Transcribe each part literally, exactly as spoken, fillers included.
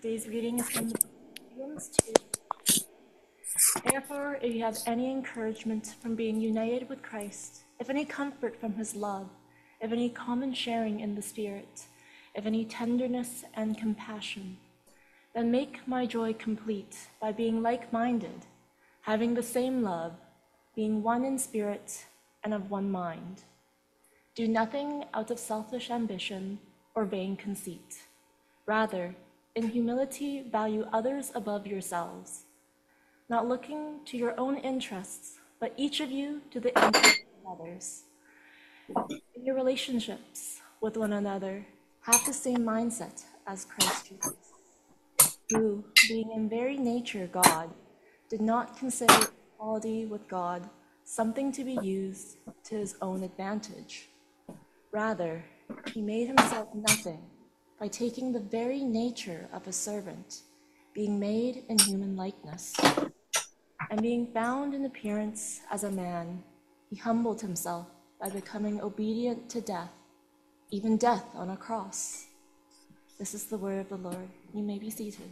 Today's reading is from Philippians two. Therefore, if you have any encouragement from being united with Christ, if any comfort from his love, if any common sharing in the Spirit, if any tenderness and compassion, then make my joy complete by being like-minded, having the same love, being one in spirit and of one mind. Do nothing out of selfish ambition or vain conceit. Rather, in humility, value others above yourselves, not looking to your own interests, but each of you to the interests of others. In your relationships with one another, have the same mindset as Christ Jesus, who, being in very nature God, did not consider equality with God something to be used to his own advantage. Rather, he made himself nothing by taking the very nature of a servant, being made in human likeness. And being found in appearance as a man, he humbled himself by becoming obedient to death, even death on a cross. This is the word of the Lord. You may be seated.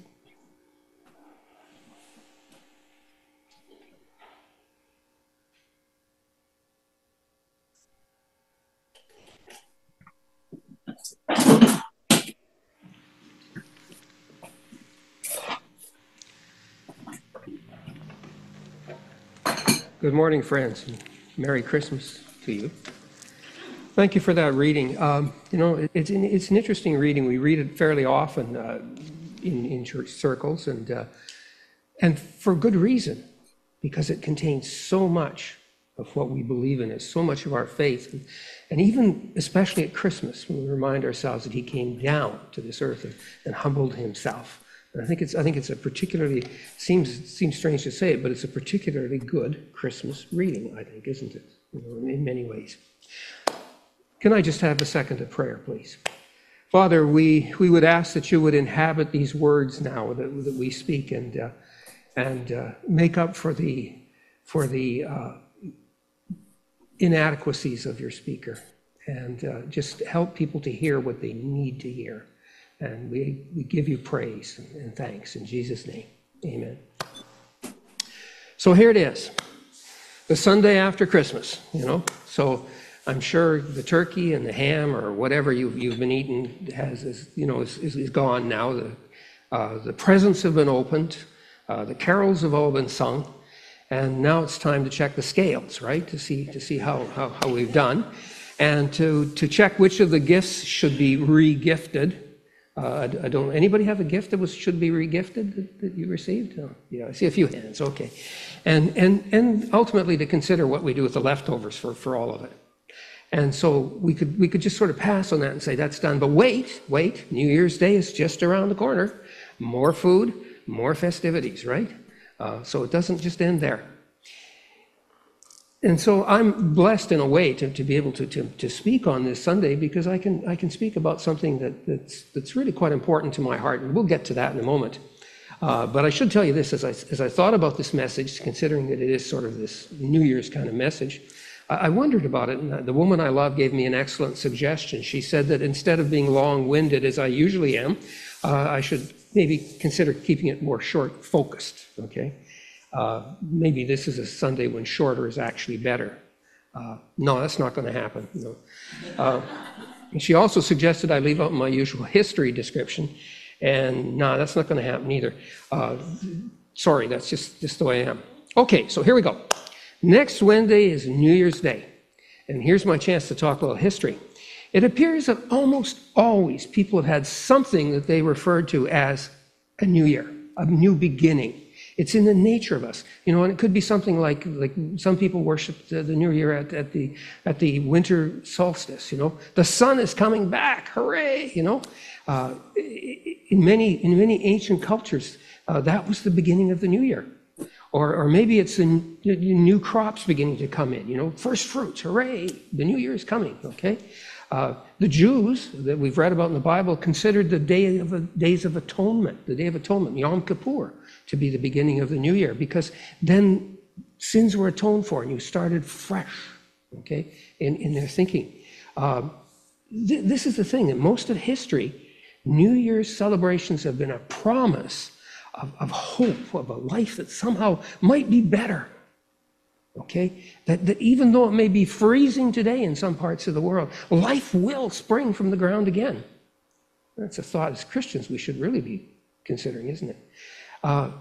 Good morning, friends, and Merry Christmas to you. Thank you for that reading. Um, you know, it's an, it's an interesting reading. We read it fairly often uh, in, in church circles, and uh, and for good reason, because it contains so much of what we believe in. It's so much of our faith, and, and even especially at Christmas, when we remind ourselves that he came down to this earth and, and humbled himself. And I think it's I think it's a particularly seems seems strange to say it, but it's a particularly good Christmas reading, I think, isn't it? You know, in many ways. Can I just have a second of prayer, please? Father, we we would ask that you would inhabit these words now that, that we speak, and uh, and uh, make up for the for the uh, inadequacies of your speaker, and uh, just help people to hear what they need to hear. And we, we give you praise and, and thanks in Jesus' name. Amen. So here it is, the Sunday after Christmas, you know. So I'm sure the turkey and the ham or whatever you, you've been eating has, is, you know, is, is, is gone now. The, uh, the presents have been opened. Uh, the carols have all been sung. And now it's time to check the scales, right, to see to see how, how, how we've done. And to, to check which of the gifts should be re-gifted. Uh, I don't. Anybody have a gift that was should be regifted that, that you received? Oh, yeah, I see a few hands. Okay, and and and ultimately to consider what we do with the leftovers for, for all of it. And so we could we could just sort of pass on that and say that's done. But wait, wait. New Year's Day is just around the corner. More food, more festivities, right? Uh, so it doesn't just end there. And so I'm blessed in a way to, to be able to, to, to speak on this Sunday, because I can I can speak about something that, that's that's really quite important to my heart, and we'll get to that in a moment. Uh, but I should tell you this, as I as I thought about this message, considering that it is sort of this New Year's kind of message, I, I wondered about it, and the woman I love gave me an excellent suggestion. She said that instead of being long-winded, as I usually am, uh, I should maybe consider keeping it more short-focused, okay? Uh, maybe this is a Sunday when shorter is actually better. Uh, no, that's not going to happen. No. Uh, and she also suggested I leave out my usual history description, and no, that's not going to happen either. Uh, sorry, that's just, just the way I am. Okay, so here we go. Next Wednesday is New Year's Day, and here's my chance to talk a little history. It appears that almost always people have had something that they referred to as a new year, a new beginning. It's in the nature of us, you know, and it could be something like like some people worship the, the New Year at, at the at the winter solstice. You know, the sun is coming back, hooray! You know, uh, in many in many ancient cultures, uh, that was the beginning of the New Year, or or maybe it's the new crops beginning to come in. You know, first fruits, hooray! The New Year is coming. Okay, uh, the Jews that we've read about in the Bible considered the day of the days of atonement, the Day of Atonement, Yom Kippur, to be the beginning of the new year, because then sins were atoned for and you started fresh, okay, in, in their thinking. Uh, th- this is the thing, that most of history New Year's celebrations have been a promise of, of hope, of a life that somehow might be better. Okay? That, that even though it may be freezing today in some parts of the world, life will spring from the ground again. That's a thought as Christians we should really be considering, isn't it? Uh,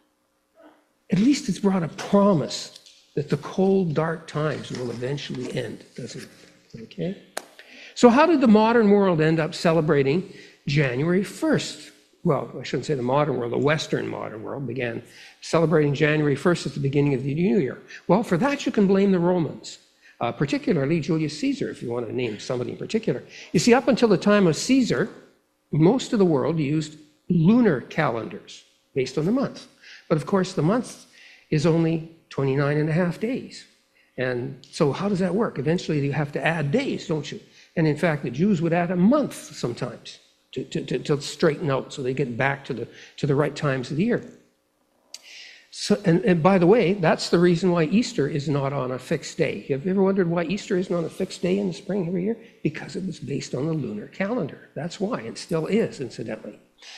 at least it's brought a promise that the cold, dark times will eventually end, doesn't it? Okay? So how did the modern world end up celebrating January first? Well, I shouldn't say the modern world, the Western modern world began celebrating January first at the beginning of the new year. Well, for that you can blame the Romans, uh, particularly Julius Caesar, if you want to name somebody in particular. You see, up until the time of Caesar, most of the world used lunar calendars based on the month. But of course, the month is only twenty-nine and a half days. And so how does that work? Eventually you have to add days, don't you? And in fact, the Jews would add a month sometimes to, to, to, to straighten out so they get back to the, to the right times of the year. So, and, and by the way, that's the reason why Easter is not on a fixed day. Have you ever wondered why Easter isn't on a fixed day in the spring every year? Because it was based on the lunar calendar. That's why. It still is, incidentally.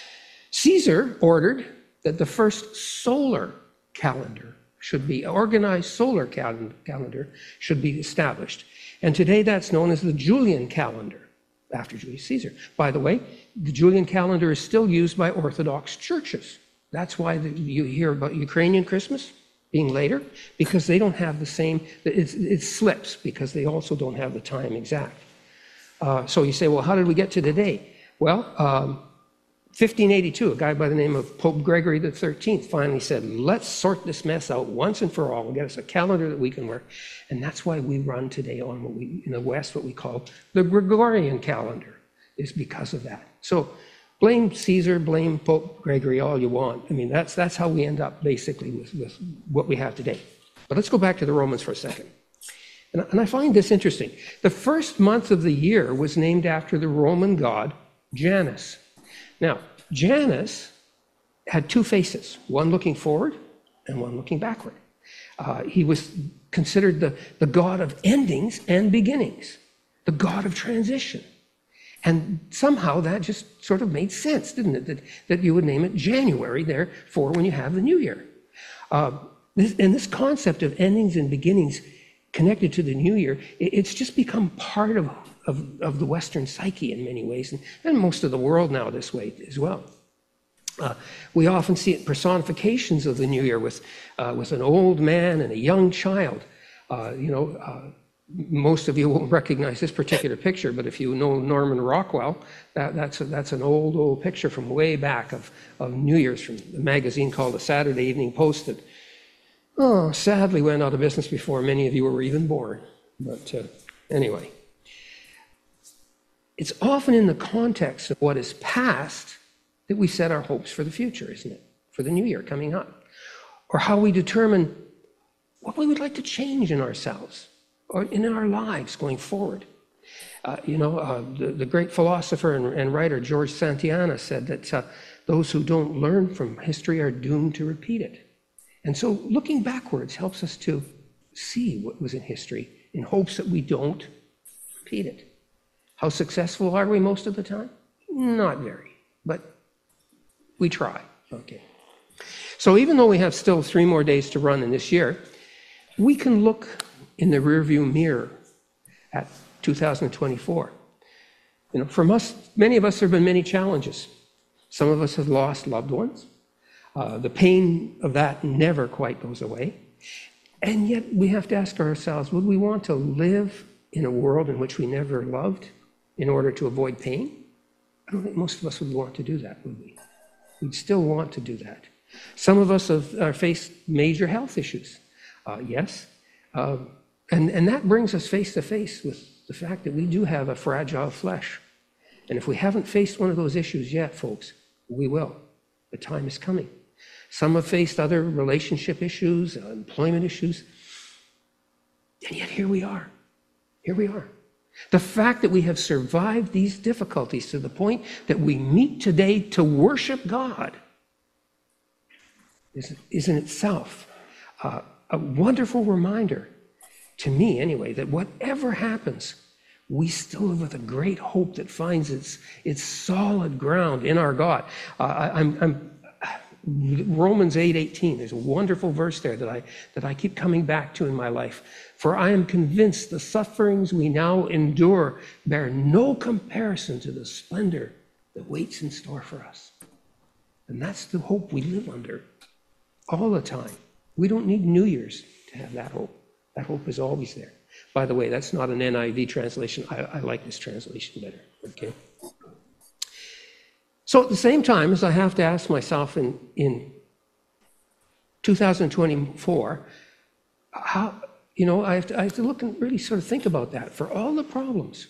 Caesar ordered that the first solar calendar should be, organized solar cal- calendar should be established. And today that's known as the Julian calendar, after Julius Caesar. By the way, the Julian calendar is still used by Orthodox churches. That's why the, you hear about Ukrainian Christmas being later, because they don't have the same, it, it slips because they also don't have the time exact. Uh, so you say, well, how did we get to today? Well, um, fifteen eighty-two, a guy by the name of Pope Gregory the thirteenth finally said, let's sort this mess out once and for all and get us a calendar that we can work. And that's why we run today on what we, in the West, what we call the Gregorian calendar, is because of that. So blame Caesar, blame Pope Gregory all you want. I mean, that's, that's how we end up basically with, with what we have today. But let's go back to the Romans for a second. And, and I find this interesting. The first month of the year was named after the Roman god Janus. Now, Janus had two faces, one looking forward and one looking backward. Uh, he was considered the, the god of endings and beginnings, the god of transition. And somehow that just sort of made sense, didn't it? That, that you would name it January there for when you have the new year. Uh, this, and this concept of endings and beginnings connected to the new year, it, it's just become part of, of, of the Western psyche in many ways, and, and most of the world now this way as well. Uh, we often see it personifications of the new year with, uh, with an old man and a young child. Uh, you know, uh, most of you won't recognize this particular picture, but if you know Norman Rockwell, that, that's, a, that's an old, old picture from way back of, of New Year's from a magazine called the Saturday Evening Post that, oh, sadly went out of business before many of you were even born. But uh, anyway, it's often in the context of what is past that we set our hopes for the future, isn't it? For the new year coming up. Or how we determine what we would like to change in ourselves or in our lives going forward. Uh, you know, uh, the, the great philosopher and, and writer George Santayana said that uh, those who don't learn from history are doomed to repeat it. And so looking backwards helps us to see what was in history in hopes that we don't repeat it. How successful are we most of the time? Not very, but we try. Okay. So even though we have still three more days to run in this year, we can look in the rearview mirror at two thousand twenty-four. You know, for us, many of us, there have been many challenges. Some of us have lost loved ones. Uh, the pain of that never quite goes away. And yet we have to ask ourselves, would we want to live in a world in which we never loved in order to avoid pain? I don't think most of us would want to do that, would we? We'd still want to do that. Some of us have uh, faced major health issues. Uh, yes. Um, and, and that brings us face to face with the fact that we do have a fragile flesh. And if we haven't faced one of those issues yet, folks, we will. The time is coming. Some have faced other relationship issues, uh, employment issues. And yet here we are. Here we are. The fact that we have survived these difficulties to the point that we meet today to worship God is, is in itself uh, a wonderful reminder, to me anyway, that whatever happens, we still live with a great hope that finds its, its solid ground in our God. Uh, I, I'm, I'm Romans eight eighteen, there's a wonderful verse there that I, that I keep coming back to in my life. For I am convinced the sufferings we now endure bear no comparison to the splendor that waits in store for us. And that's the hope we live under all the time. We don't need New Year's to have that hope. That hope is always there. By the way, that's not an N I V translation. I, I like this translation better, okay? So at the same time as I have to ask myself in, in two thousand twenty-four, how, you know, I have, to, I have to look and really sort of think about that. For all the problems,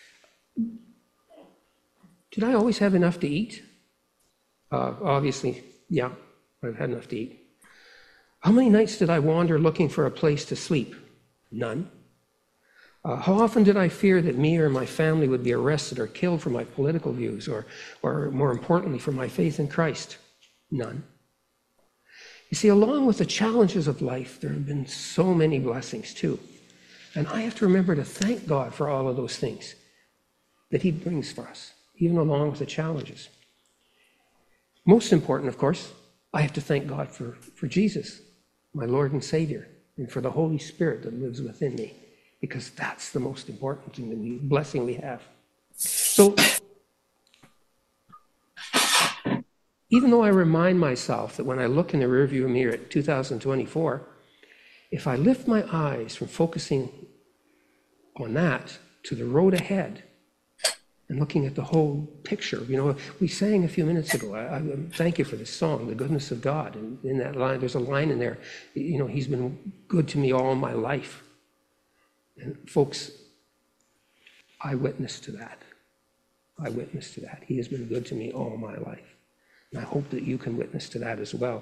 did I always have enough to eat? Uh, obviously, yeah, I've had enough to eat. How many nights did I wander looking for a place to sleep? None. Uh, how often did I fear that me or my family would be arrested or killed for my political views, or, or more importantly, for my faith in Christ? None. You see, along with the challenges of life, there have been so many blessings too. And I have to remember to thank God for all of those things that He brings for us, even along with the challenges. Most important, of course, I have to thank God for, for Jesus, my Lord and Savior, and for the Holy Spirit that lives within me, because that's the most important thing, that we, blessing we have. So, even though I remind myself that when I look in the rearview mirror at two thousand twenty-four, if I lift my eyes from focusing on that to the road ahead and looking at the whole picture, you know, we sang a few minutes ago, I, I thank you for this song, The Goodness of God. And in that line, there's a line in there, you know, He's been good to me all my life. And folks, I witness to that. I witness to that. He has been good to me all my life. And I hope that you can witness to that as well.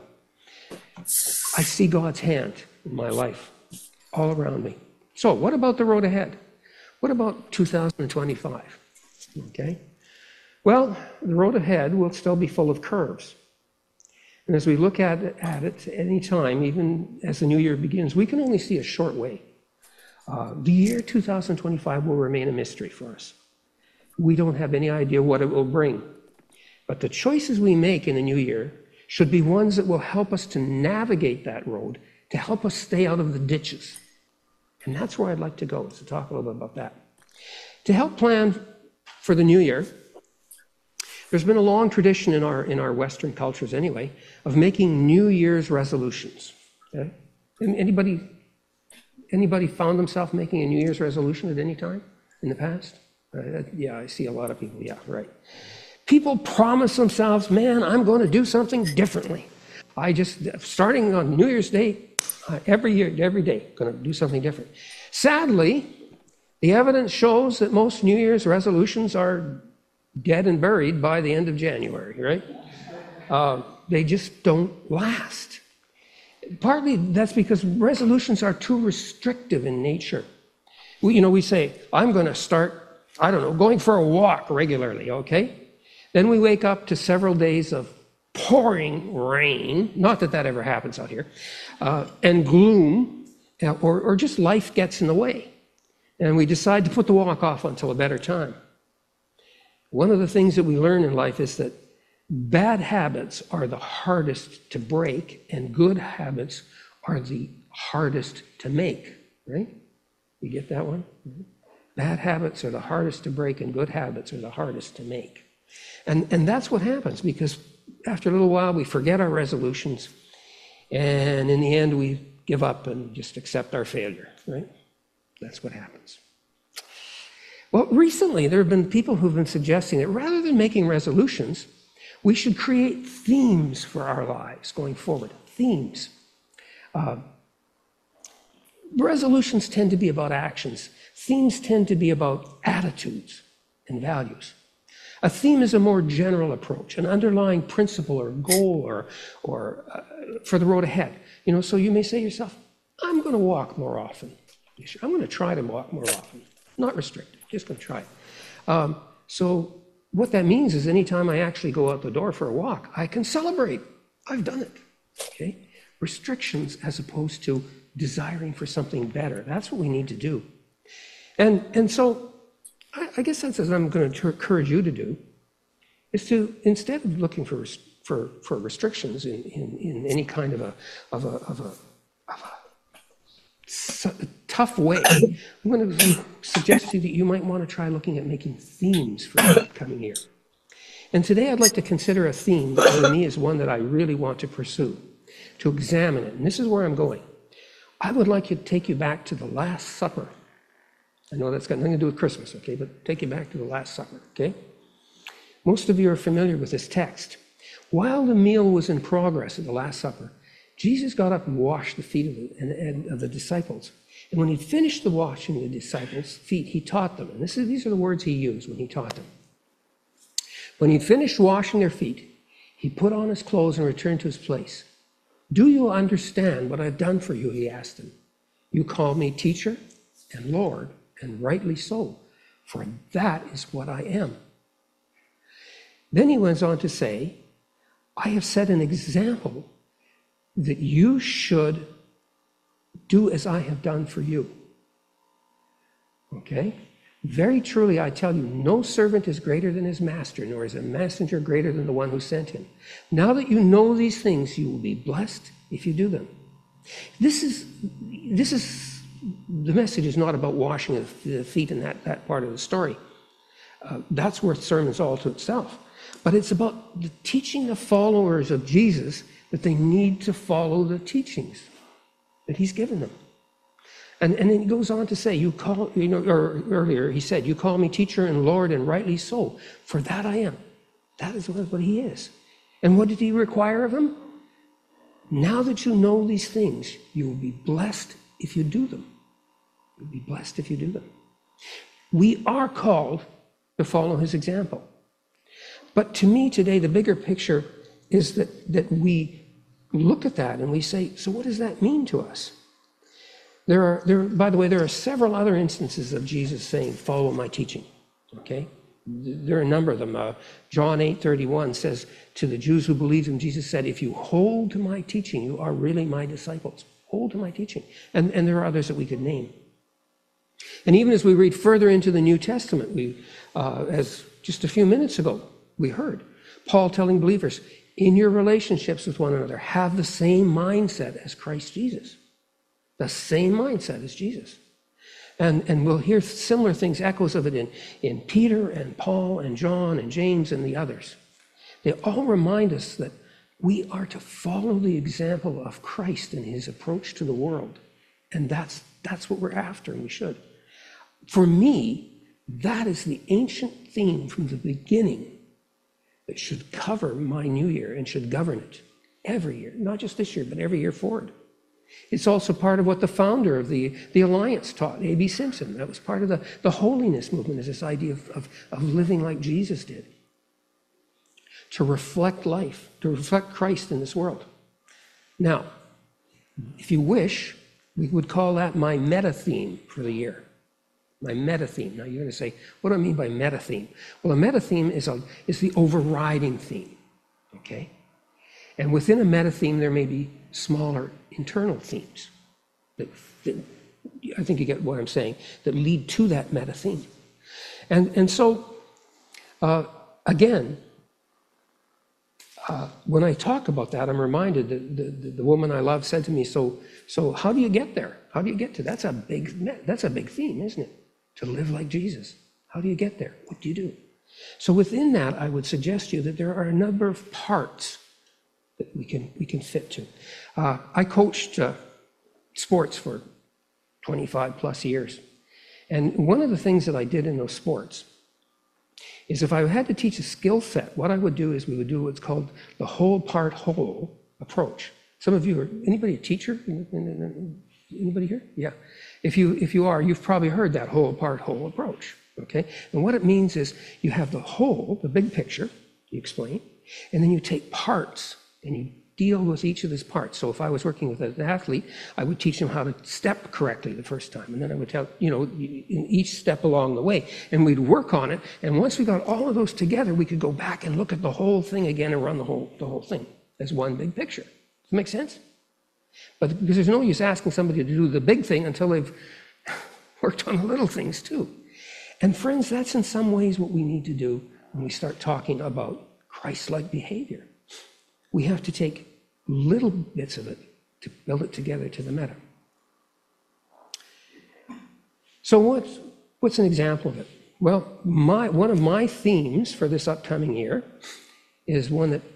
I see God's hand in my life all around me. So what about the road ahead? What about two thousand twenty-five? Okay. Well, the road ahead will still be full of curves. And as we look at it, at it at any time, even as the new year begins, we can only see a short way. Uh, the year two thousand twenty-five will remain a mystery for us. We don't have any idea what it will bring. But the choices we make in the new year should be ones that will help us to navigate that road, to help us stay out of the ditches. And that's where I'd like to go, is to talk a little bit about that. To help plan for the new year, there's been a long tradition in our, in our Western cultures anyway, of making New Year's resolutions. Okay? Anybody, anybody found themselves making a New Year's resolution at any time in the past? Uh, yeah, I see a lot of people, yeah, right. People promise themselves, man, I'm going to do something differently. I just, starting on New Year's Day, uh, every year, every day, going to do something different. Sadly, the evidence shows that most New Year's resolutions are dead and buried by the end of January, right? Uh, they just don't last. Partly that's because resolutions are too restrictive in nature. We, you know, we say, I'm going to start, I don't know, going for a walk regularly, okay? Then we wake up to several days of pouring rain, not that that ever happens out here, uh, and gloom, or, or just life gets in the way. And we decide to put the walk off until a better time. One of the things that we learn in life is that bad habits are the hardest to break, and good habits are the hardest to make, right? You get that one? Mm-hmm. Bad habits are the hardest to break, and good habits are the hardest to make. And, and that's what happens, because after a little while, we forget our resolutions, and in the end, we give up and just accept our failure, right? That's what happens. Well, recently, there have been people who've been suggesting that rather than making resolutions, we should create themes for our lives going forward. Themes. Uh, resolutions tend to be about actions. Themes tend to be about attitudes and values. A theme is a more general approach, an underlying principle or goal or, or uh, for the road ahead. You know, so you may say to yourself, I'm going to walk more often. I'm going to try to walk more often. Not restricted, just going to try it. Um, so what that means is anytime I actually go out the door for a walk, I can celebrate. I've done it. Okay? Restrictions as opposed to desiring for something better. That's what we need to do. And, and so I, I guess that's what I'm going to encourage you to do, is to, instead of looking for for, for restrictions in, in, in any kind of a, of a, of a, of a, a tough way, I'm going to suggest to you that you might want to try looking at making themes for the upcoming year. And today I'd like to consider a theme that for me is one that I really want to pursue, to examine it. And this is where I'm going. I would like to take you back to the Last Supper. I know that's got nothing to do with Christmas, okay, but take you back to the Last Supper, okay? Most of you are familiar with this text. While the meal was in progress at the Last Supper, Jesus got up and washed the feet of the, of the disciples. And when he finished the washing of the disciples' feet, he taught them. And this is, these are the words he used when he taught them. When he finished washing their feet, he put on his clothes and returned to his place. Do you understand what I've done for you? He asked them. You call me teacher and Lord, and rightly so, for that is what I am. Then he went on to say, I have set an example that you should do as I have done for you. Okay? Very truly, I tell you, no servant is greater than his master, nor is a messenger greater than the one who sent him. Now that you know these things, you will be blessed if you do them. This is, this is, the message is not about washing the feet in that, that part of the story. Uh, that's worth sermons all to itself. But it's about the teaching the followers of Jesus that they need to follow the teachings that he's given them. And, and then he goes on to say, you call, you know, or earlier he said, you call me teacher and Lord, and rightly so, for that I am. That is what he is. And what did he require of him? Now that you know these things, you will be blessed if you do them. You'll be blessed if you do them. We are called to follow his example. But to me today, the bigger picture is that, that we look at that and we say, so what does that mean to us? There are, there, by the way, there are several other instances of Jesus saying, follow my teaching, okay? There are a number of them. Uh, John eight thirty-one says to the Jews who believed him, Jesus said, if you hold to my teaching, you are really my disciples. Hold to my teaching. And, and there are others that we could name. And even as we read further into the New Testament, we, uh, as just a few minutes ago, we heard Paul telling believers, in your relationships with one another, have the same mindset as Christ Jesus. The same mindset as Jesus. And, and we'll hear similar things, echoes of it in, in Peter and Paul and John and James and the others. They all remind us that we are to follow the example of Christ in his approach to the world. And that's, that's what we're after, and we should. For me, that is the ancient theme from the beginning that should cover my new year and should govern it every year, not just this year, but every year forward. It's also part of what the founder of the, the Alliance taught, A B Simpson. That was part of the, the holiness movement, is this idea of, of, of living like Jesus did. To reflect life, to reflect Christ in this world. Now, if you wish, we would call that my meta theme for the year. My meta theme. Now you're going to say, what do I mean by meta theme? Well, a meta theme is, a, is the overriding theme, okay? And within a meta theme, there may be smaller internal themes that, that I think you get what I'm saying, that lead to that meta theme. And, and so, uh, again, uh, when I talk about that, I'm reminded that the, the, the woman I love said to me, so, so how do you get there? How do you get to, that's a big, that's a big theme, isn't it? To live like Jesus. How do you get there? What do you do? So within that, I would suggest to you that there are a number of parts that we can we can fit to. Uh, I coached uh, sports for twenty-five plus years. And one of the things that I did in those sports is if I had to teach a skill set, what I would do is we would do what's called the whole part whole approach. Some of you are, anybody a teacher? Anybody here? Yeah. If you, if you are, you've probably heard that whole part whole approach, okay? And what it means is you have the whole, the big picture, you explain, and then you take parts and you deal with each of these parts. So if I was working with an athlete, I would teach them how to step correctly the first time. And then I would tell, you know, in each step along the way. And we'd work on it. And once we got all of those together, we could go back and look at the whole thing again and run the whole, the whole thing as one big picture. Does that make sense? But because there's no use asking somebody to do the big thing until they've worked on the little things too. And friends, that's in some ways what we need to do when we start talking about Christ-like behavior. We have to take little bits of it to build it together to the meta. So what's, what's an example of it? Well, my, one of my themes for this upcoming year is one that,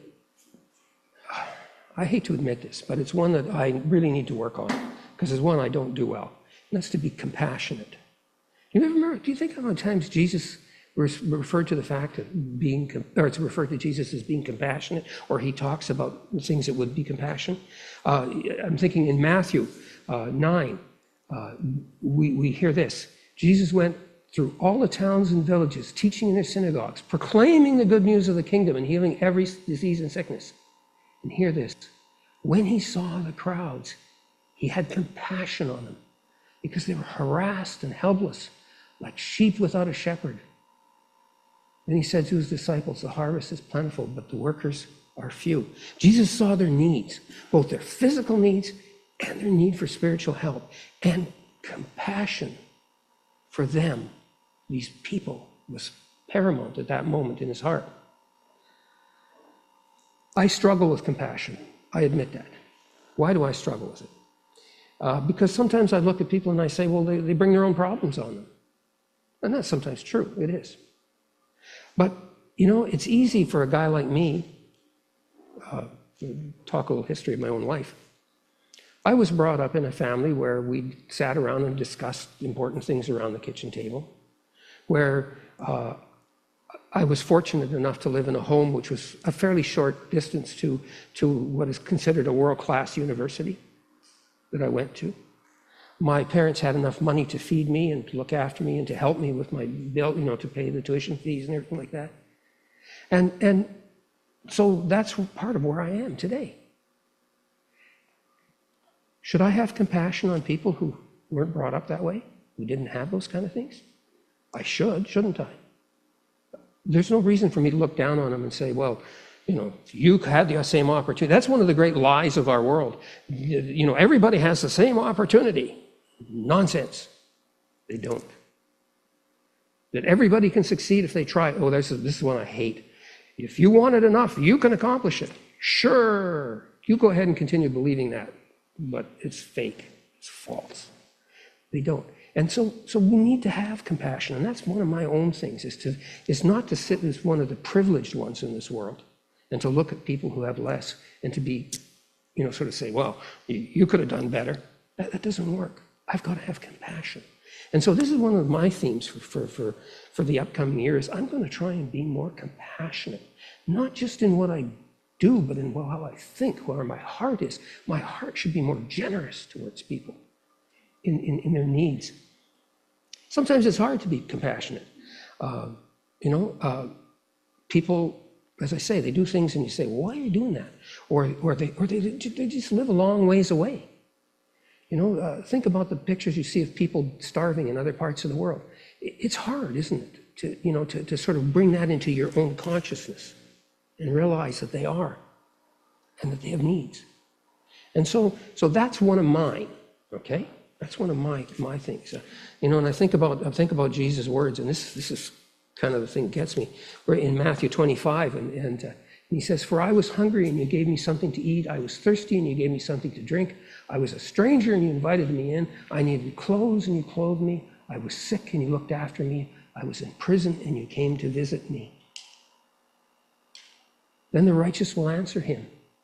I hate to admit this, but it's one that I really need to work on, because it's one I don't do well, and that's to be compassionate. You ever remember, do you think how many times Jesus referred to the fact of being, or it's referred to Jesus as being compassionate, or he talks about things that would be compassion? Uh, I'm thinking in Matthew uh, nine, uh, we, we hear this. Jesus went through all the towns and villages, teaching in their synagogues, proclaiming the good news of the kingdom and healing every disease and sickness. And hear this, when he saw the crowds, he had compassion on them because they were harassed and helpless, like sheep without a shepherd. Then he said to his disciples, the harvest is plentiful, but the workers are few. Jesus saw their needs, both their physical needs and their need for spiritual help, and compassion for them, these people, was paramount at that moment in his heart. I struggle with compassion. I admit that. Why do I struggle with it? Uh, because sometimes I look at people and I say, well, they, they bring their own problems on them. And that's sometimes true. It is. But, you know, it's easy for a guy like me, uh, talk a little history of my own life. I was brought up in a family where we sat around and discussed important things around the kitchen table, where uh, I was fortunate enough to live in a home which was a fairly short distance to, to what is considered a world-class university that I went to. My parents had enough money to feed me and to look after me and to help me with my bill, you know, to pay the tuition fees and everything like that. And, and so that's part of where I am today. Should I have compassion on people who weren't brought up that way, who didn't have those kind of things? I should, shouldn't I? There's no reason for me to look down on them and say, well, you know, you had the same opportunity. That's one of the great lies of our world. You know, everybody has the same opportunity. Nonsense. They don't. That everybody can succeed if they try. Oh, this is, this is one I hate. If you want it enough, you can accomplish it. Sure. You go ahead and continue believing that. But it's fake. It's false. They don't. And so, so we need to have compassion. And that's one of my own things, is to is not to sit as one of the privileged ones in this world and to look at people who have less and to be, you know, sort of say, well, you, you could have done better. That, that doesn't work. I've got to have compassion. And so this is one of my themes for, for, for, for the upcoming years. I'm going to try and be more compassionate, not just in what I do, but in how I think, where my heart is. My heart should be more generous towards people in, in, in their needs. Sometimes it's hard to be compassionate. Uh, you know, uh, people, as I say, they do things and you say, well, why are you doing that? Or, or, they, or they, they just live a long ways away. You know, uh, think about the pictures you see of people starving in other parts of the world. It's hard, isn't it, to, you know, to, to sort of bring that into your own consciousness and realize that they are and that they have needs. And so, so that's one of mine, okay? That's one of my, my things. Uh, you know, and I think about I think about Jesus' words, and this this is kind of the thing that gets me. We're in Matthew twenty-five, and, and, uh, and he says, for I was hungry, and you gave me something to eat. I was thirsty, and you gave me something to drink. I was a stranger, and you invited me in. I needed clothes, and you clothed me. I was sick, and you looked after me. I was in prison, and you came to visit me. Then the righteous will answer him,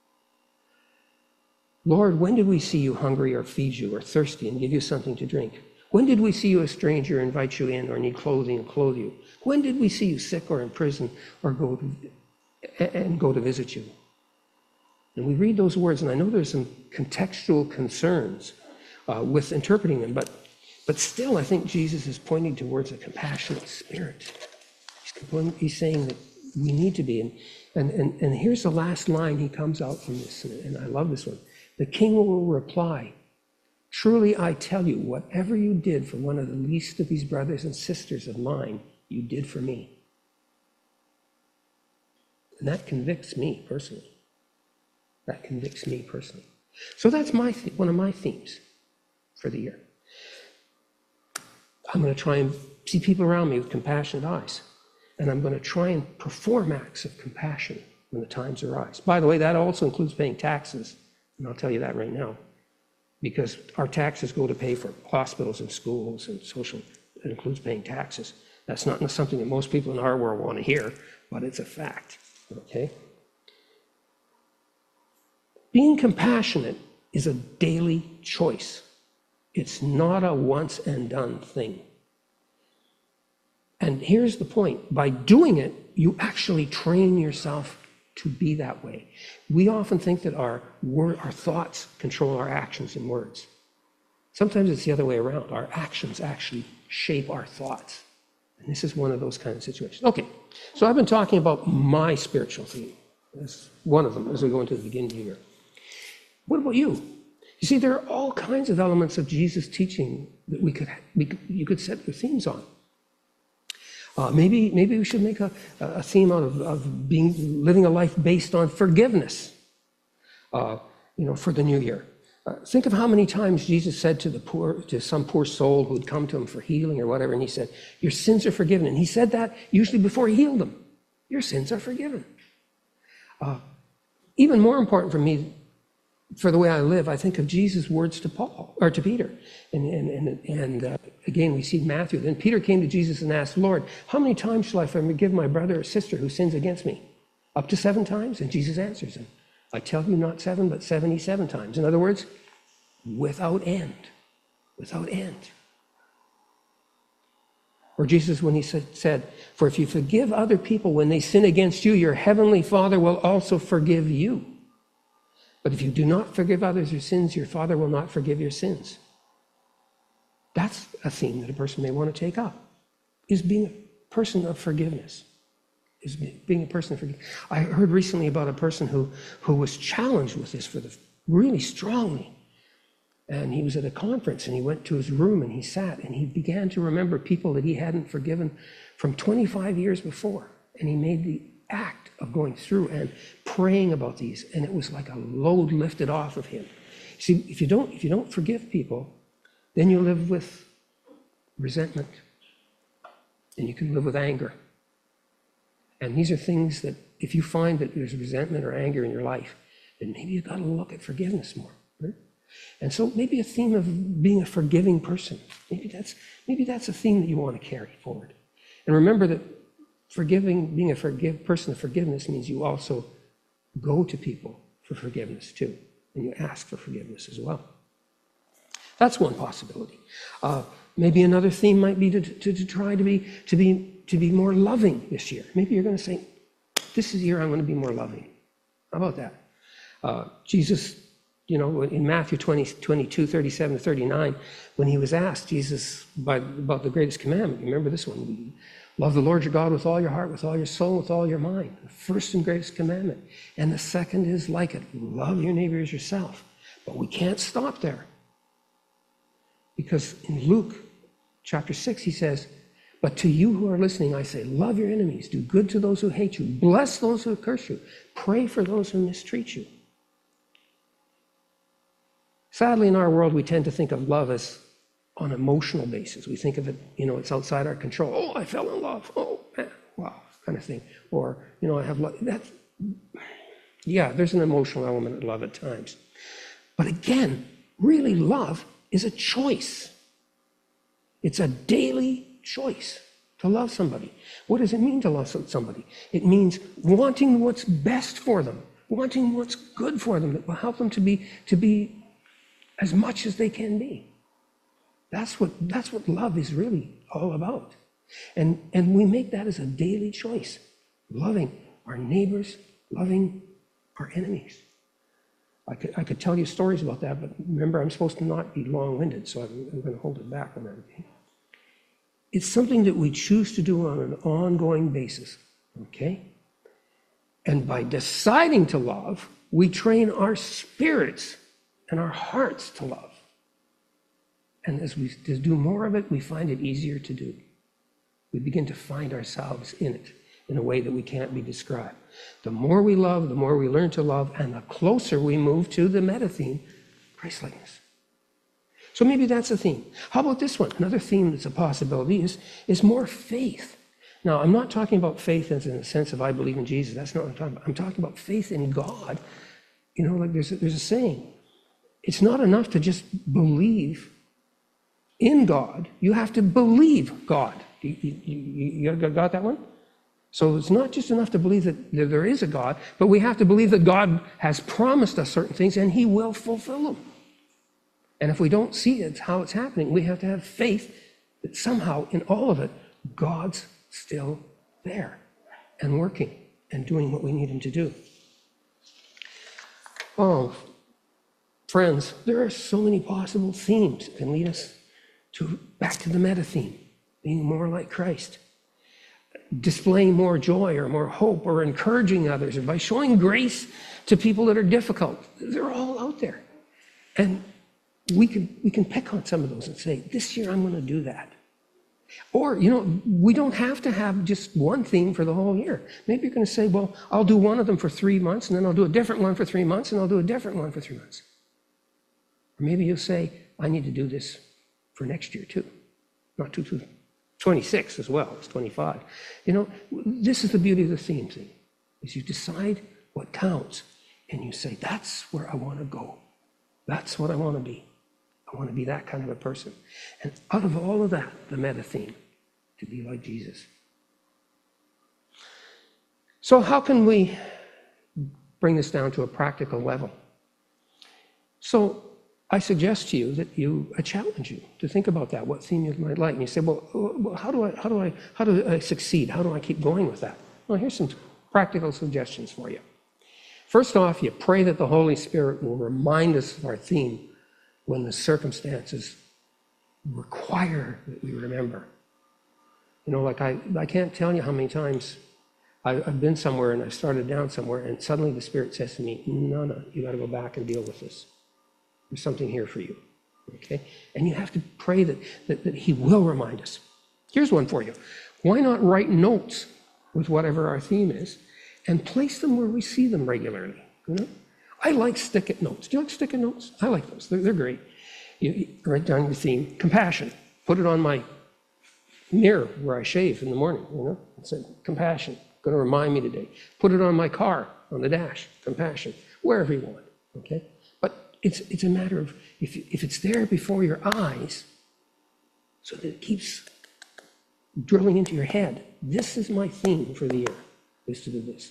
Lord, when did we see you hungry or feed you, or thirsty and give you something to drink? When did we see you a stranger, invite you in, or need clothing and clothe you? When did we see you sick or in prison, or go to, and go to visit you? And we read those words, and I know there's some contextual concerns uh, with interpreting them, but, but still I think Jesus is pointing towards a compassionate spirit. He's, he's saying that we need to be. And, and, and, and here's the last line he comes out from this, and I love this one. The king will reply, truly I tell you, whatever you did for one of the least of these brothers and sisters of mine, you did for me. And that convicts me personally. That convicts me personally. So that's my th- one of my themes for the year. I'm going to try and see people around me with compassionate eyes. And I'm going to try and perform acts of compassion when the times arise. By the way, that also includes paying taxes. And I'll tell you that right now. Because our taxes go to pay for hospitals and schools and social. It includes paying taxes. That's not something that most people in our world want to hear, but it's a fact. Okay? Being compassionate is a daily choice. It's not a once and done thing. And here's the point. By doing it, you actually train yourself to be that way. We often think that our word, our thoughts control our actions and words. Sometimes it's the other way around. Our actions actually shape our thoughts. And this is one of those kind of situations. Okay, so I've been talking about my spiritual theme. That's one of them as we go into the beginning of the year. What about you? You see, there are all kinds of elements of Jesus' teaching that we could, we could you could set your themes on. Uh, maybe, maybe we should make a, a theme out of, of being living a life based on forgiveness. Uh, you know, for the new year. Uh, think of how many times Jesus said to the poor, to some poor soul who had come to him for healing or whatever, and he said, "Your sins are forgiven." And he said that usually before he healed them. Your sins are forgiven. Uh, even more important for me, for the way I live, I think of Jesus' words to Paul, or to Peter. And, and, and, and uh, again, we see Matthew. Then Peter came to Jesus and asked, "Lord, how many times shall I forgive my brother or sister who sins against me? Up to seven times?" And Jesus answers him, "I tell you, not seven, but seventy-seven times." In other words, without end. Without end. Or Jesus, when he said, said, "For if you forgive other people when they sin against you, your heavenly Father will also forgive you. But if you do not forgive others their sins, your Father will not forgive your sins." That's a theme that a person may want to take up, is being a person of forgiveness. Is being a person of forgiveness. I heard recently about a person who, who was challenged with this for the, really strongly. And he was at a conference, and he went to his room, and he sat, and he began to remember people that he hadn't forgiven from twenty-five years before. And he made the act of going through and praying about these, and it was like a load lifted off of him. See, if you don't, if you don't forgive people, then you live with resentment, and you can live with anger. And these are things that, if you find that there's resentment or anger in your life, then maybe you've got to look at forgiveness more. Right? And so maybe a theme of being a forgiving person, maybe that's maybe that's a theme that you want to carry forward. And remember that forgiving, being a forgive person of forgiveness means you also go to people for forgiveness too, and you ask for forgiveness as well. That's one possibility. Uh, maybe another theme might be to, to, to try to be to be to be more loving this year. Maybe you're going to say, "This is the year I'm going to be more loving." How about that? Uh, Jesus, you know, in Matthew twenty, twenty-two, thirty-seven to thirty-nine, when he was asked, Jesus, by, about the greatest commandment, you remember this one? Love the Lord your God with all your heart, with all your soul, with all your mind. The first and greatest commandment. And the second is like it. Love your neighbor as yourself. But we can't stop there. Because in Luke chapter six, he says, "But to you who are listening, I say, love your enemies, do good to those who hate you, bless those who curse you, pray for those who mistreat you." Sadly, in our world, we tend to think of love as on an emotional basis. We think of it, you know, it's outside our control. "Oh, I fell in love. Oh, man, wow," kind of thing. Or, you know, I have love. That's, yeah, there's an emotional element of love at times. But again, really, love is a choice. It's a daily choice to love somebody. What does it mean to love somebody? It means wanting what's best for them, wanting what's good for them, that will help them to be to be as much as they can be. That's what that's what love is really all about. And and we make that as a daily choice, loving our neighbors, loving our enemies. I could, I could tell you stories about that, but remember, I'm supposed to not be long-winded, so I'm, I'm going to hold it back on that. It's something that we choose to do on an ongoing basis, okay? And by deciding to love, we train our spirits and our hearts to love. And as we do more of it, we find it easier to do. We begin to find ourselves in it in a way that we can't be described. The more we love, the more we learn to love, and the closer we move to the meta theme, Christ-likeness. So maybe that's a theme. How about this one? Another theme that's a possibility is, is more faith. Now, I'm not talking about faith as in the sense of I believe in Jesus. That's not what I'm talking about. I'm talking about faith in God. You know, like there's a, there's a saying. It's not enough to just believe in God. You have to believe God. You, you, you, you got that one? So it's not just enough to believe that there is a God, but we have to believe that God has promised us certain things and he will fulfill them. And if we don't see it, how it's happening, we have to have faith that somehow in all of it, God's still there and working and doing what we need him to do. Oh, friends, there are so many possible themes that can lead us to back to the meta theme, being more like Christ. Displaying more joy or more hope or encouraging others or by showing grace to people that are difficult. They're all out there. And we can, we can pick on some of those and say, this year I'm going to do that. Or, you know, we don't have to have just one theme for the whole year. Maybe you're going to say, well, I'll do one of them for three months and then I'll do a different one for three months and I'll do a different one for three months. Or maybe you'll say, I need to do this for next year too. Not too, too twenty-six as well, it's twenty-five. You know, this is the beauty of the theme thing, is you decide what counts and you say, that's where I want to go. That's what I want to be. I want to be that kind of a person. And out of all of that, the meta theme, to be like Jesus. So how can we bring this down to a practical level? So I suggest to you that you, I challenge you to think about that, what theme you might like. And you say, well, well how do I, how do I, how do I succeed? How do I keep going with that? Well, here's some practical suggestions for you. First off, you pray that the Holy Spirit will remind us of our theme when the circumstances require that we remember. You know, like I, I can't tell you how many times I, I've been somewhere and I started down somewhere and suddenly the Spirit says to me, no, no, you got to go back and deal with this. There's something here for you, okay? And you have to pray that, that, that he will remind us. Here's one for you. Why not write notes with whatever our theme is and place them where we see them regularly, you know? I like stick-it notes. Do you like stick-it notes? I like those. They're, they're great. You, you write down your theme. Compassion. Put it on my mirror where I shave in the morning, you know? It said, compassion. Going to remind me today. Put it on my car, on the dash. Compassion. Wherever you want, okay? But it's, it's a matter of, if, if it's there before your eyes, so that it keeps drilling into your head, this is my theme for the year, is to do this.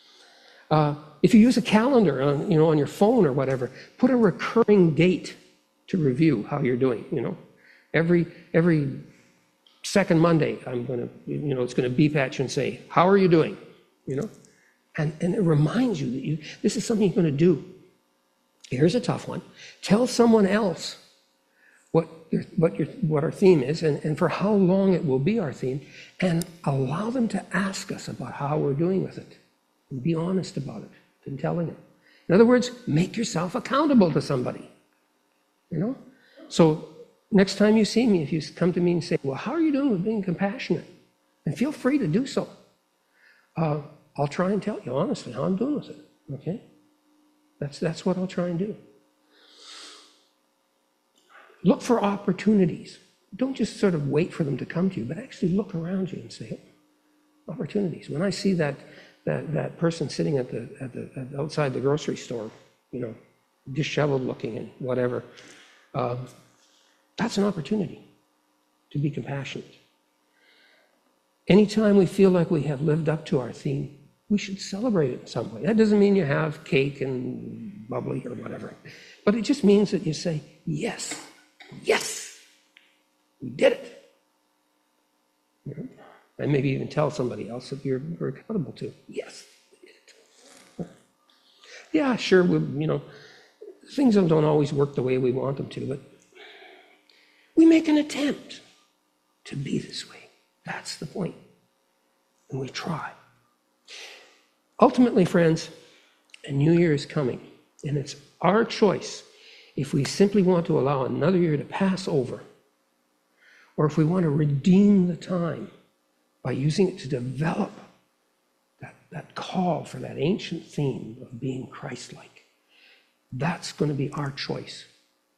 Uh, if you use a calendar on, you know, on your phone or whatever, put a recurring date to review how you're doing, you know. Every, every second Monday, I'm going to, you know, it's going to beep at you and say, how are you doing, you know? And, and it reminds you that you, this is something you're going to do. Here's a tough one. Tell someone else what, your, what, your, what our theme is and, and for how long it will be our theme, and allow them to ask us about how we're doing with it. And be honest about it in telling it. In other words, make yourself accountable to somebody. You know? So next time you see me, if you come to me and say, well, how are you doing with being compassionate? And feel free to do so. Uh, I'll try and tell you honestly how I'm doing with it. Okay? That's, that's what I'll try and do. Look for opportunities. Don't just sort of wait for them to come to you, but actually look around you and say, oh, opportunities. When I see that that, that person sitting at the, at the at outside the grocery store, you know, disheveled looking and whatever, um, that's an opportunity to be compassionate. Anytime we feel like we have lived up to our theme, we should celebrate it in some way. That doesn't mean you have cake and bubbly or whatever, but it just means that you say, yes, yes, we did it. You know? And maybe even tell somebody else that you're, you're accountable to. Yes, we did it. Yeah, sure, we, you know, things don't always work the way we want them to, but we make an attempt to be this way. That's the point. And we try. Ultimately, friends, a new year is coming, and it's our choice if we simply want to allow another year to pass over, or if we want to redeem the time by using it to develop that, that call for that ancient theme of being Christ-like. That's going to be our choice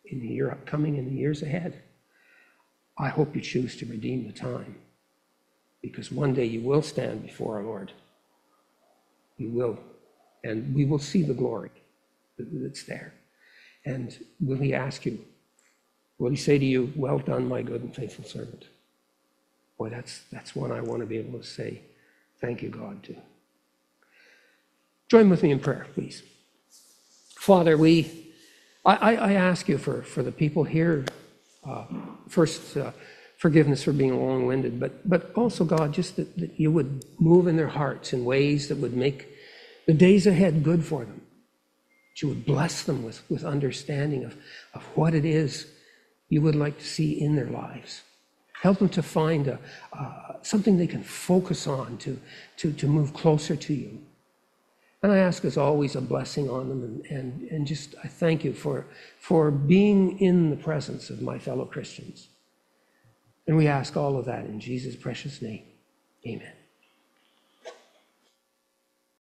in the year upcoming, in the years ahead. I hope you choose to redeem the time, because one day you will stand before our Lord. You will, and we will see the glory that's there. And will he ask you, will he say to you, well done, my good and faithful servant? Boy, that's, that's one I want to be able to say, thank you, God, to. Join with me in prayer, please. Father, we, I, I, I ask you for, for the people here, uh, first, uh, forgiveness for being long-winded, but, but also, God, just that, that you would move in their hearts in ways that would make the days ahead good for them. That you would bless them with, with understanding of, of what it is you would like to see in their lives. Help them to find a, uh, something they can focus on to, to, to move closer to you. And I ask, as always, a blessing on them, and, and, and just I thank you for, for being in the presence of my fellow Christians. And we ask all of that in Jesus' precious name. Amen.